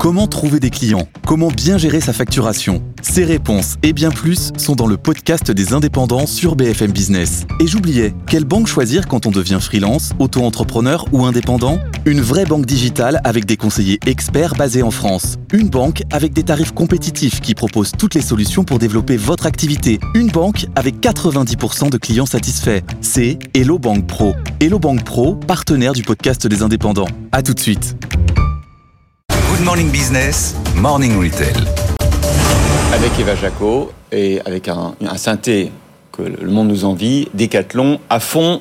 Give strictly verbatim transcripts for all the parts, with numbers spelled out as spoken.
Comment trouver des clients ? Comment bien gérer sa facturation ? Ces réponses et bien plus sont dans le podcast des indépendants sur B F M Business. Et j'oubliais, quelle banque choisir quand on devient freelance, auto-entrepreneur ou indépendant ? Une vraie banque digitale avec des conseillers experts basés en France. Une banque avec des tarifs compétitifs qui propose toutes les solutions pour développer votre activité. Une banque avec quatre-vingt-dix pour cent de clients satisfaits. C'est Hello Bank Pro. Hello Bank Pro, partenaire du podcast des indépendants. À tout de suite. Good Morning Business, Morning Retail. Avec Eva Jacot et avec un, un synthé que le monde nous envie, Decathlon, à fond.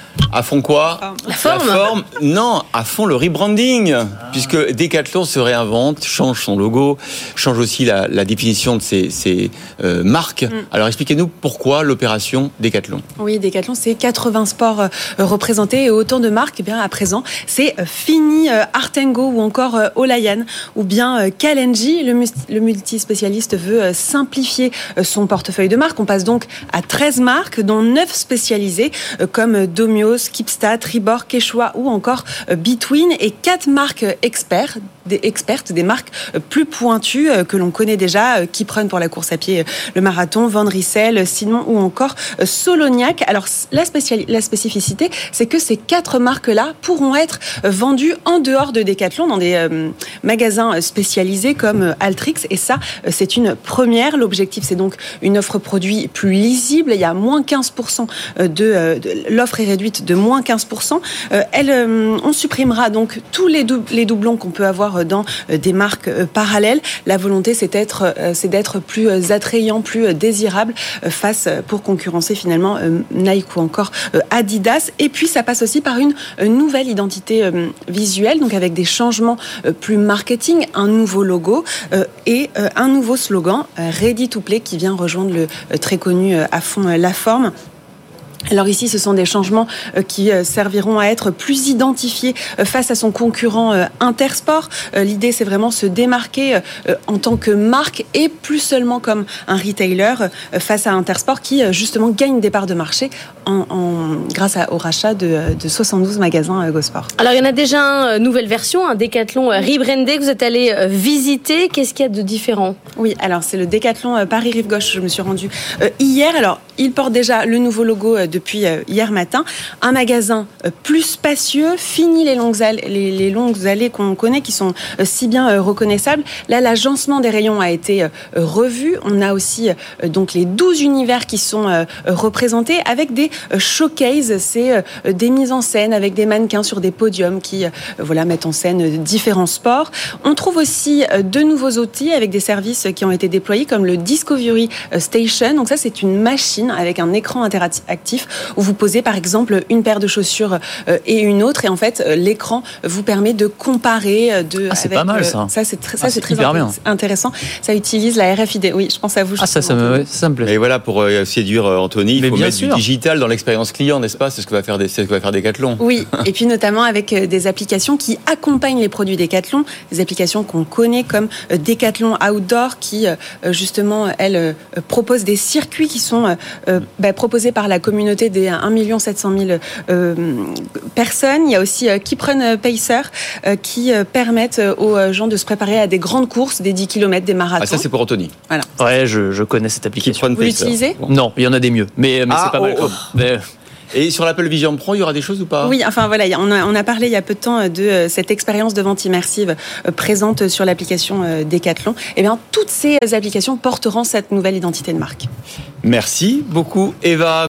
À fond quoi ? La forme. La forme. Non, à fond le rebranding, ah. puisque Decathlon se réinvente, change son logo, change aussi la, la définition de ses, ses euh, marques. Mm. Alors expliquez-nous pourquoi l'opération Decathlon. Oui, Decathlon, c'est quatre-vingts sports euh, représentés et autant de marques. Eh bien, à présent, c'est euh, Fini, euh, Artengo ou encore euh, Olayan ou bien euh, Kalenji. Le, mus- le multispécialiste veut euh, simplifier euh, son portefeuille de marques. On passe donc à treize marques, dont neuf spécialisées euh, comme euh, Domio, Skipstat, Ribor, Quechua ou encore Between et quatre marques experts, des expertes, des marques plus pointues que l'on connaît déjà, Kiprun pour la course à pied, le marathon, Van Rissel, Simon ou encore Soloniac. Alors la, spéciali- la spécificité, c'est que ces quatre marques-là pourront être vendues en dehors de Decathlon dans des euh, magasins spécialisés comme Altrix et ça, c'est une première. L'objectif, c'est donc une offre produit plus lisible. Il y a moins quinze pour cent de, de l'offre est réduite de moins quinze pour cent. Euh, elle, euh, on supprimera donc tous les, dou- les doublons qu'on peut avoir dans euh, des marques euh, parallèles. La volonté, c'est d'être, euh, c'est d'être plus euh, attrayant, plus euh, désirable euh, face euh, pour concurrencer finalement euh, Nike ou encore euh, Adidas. Et puis, ça passe aussi par une, une nouvelle identité euh, visuelle, donc avec des changements euh, plus marketing, un nouveau logo euh, et euh, un nouveau slogan, euh, Ready to Play, qui vient rejoindre le euh, très connu euh, à fond euh, La Forme. Alors ici, ce sont des changements qui serviront à être plus identifiés face à son concurrent Intersport. L'idée, c'est vraiment se démarquer en tant que marque et plus seulement comme un retailer face à Intersport qui, justement, gagne des parts de marché en, en, grâce à, au rachat de, de soixante-douze magasins Go-Sport. Alors, il y en a déjà une nouvelle version, un Decathlon rebrandé que vous êtes allé visiter. Qu'est-ce qu'il y a de différent ? Oui, alors c'est le Decathlon Paris-Rive-Gauche. Je me suis rendue hier. Alors, il porte déjà le nouveau logo depuis hier matin. Un magasin plus spacieux, fini les longues allées, les, les longues allées qu'on connaît, qui sont si bien reconnaissables. Là, l'agencement des rayons a été revu. On a aussi donc les douze univers qui sont représentés avec des showcases. C'est des mises en scène avec des mannequins sur des podiums qui voilà, mettent en scène différents sports. On trouve aussi de nouveaux outils avec des services qui ont été déployés comme le Discovery Station. Donc ça, c'est une machine avec un écran interactif où vous posez par exemple une paire de chaussures euh, et une autre et en fait euh, l'écran vous permet de comparer de ah, c'est avec, pas mal ça. Euh, ça c'est, tr- ça, ah, c'est, c'est très int- intéressant. Ça utilise la R F I D. Oui, je pense à vous. Ah ça ça me, ça me plaît. Et voilà, pour euh, séduire euh, Anthony, il Mais faut mettre sûr. du digital dans l'expérience client, n'est-ce pas ? C'est ce que va faire des, c'est ce que va faire Decathlon. Oui, et puis notamment avec euh, des applications qui accompagnent les produits Decathlon, des applications qu'on connaît comme euh, Decathlon Outdoor qui euh, justement elle euh, propose des circuits qui sont euh, bah, proposés par la communauté des un million sept cent mille euh, personnes. Il y a aussi euh, Kiprun Pacer euh, qui euh, permettent aux gens de se préparer à des grandes courses, des dix kilomètres, des marathons. Ah, ça c'est pour Anthony. Voilà. Ouais, je, je connais cette application. Kiprun Vous Pacer. l'utilisez ? Non, il y en a des mieux, mais, mais Ah, c'est pas mal. oh, Quoi. oh. Mais... Et sur l'Apple Vision Pro, il y aura des choses ou pas ? Oui, enfin voilà, on a, on a parlé il y a peu de temps de cette expérience de vente immersive présente sur l'application Decathlon. Eh bien, toutes ces applications porteront cette nouvelle identité de marque. Merci beaucoup, Eva.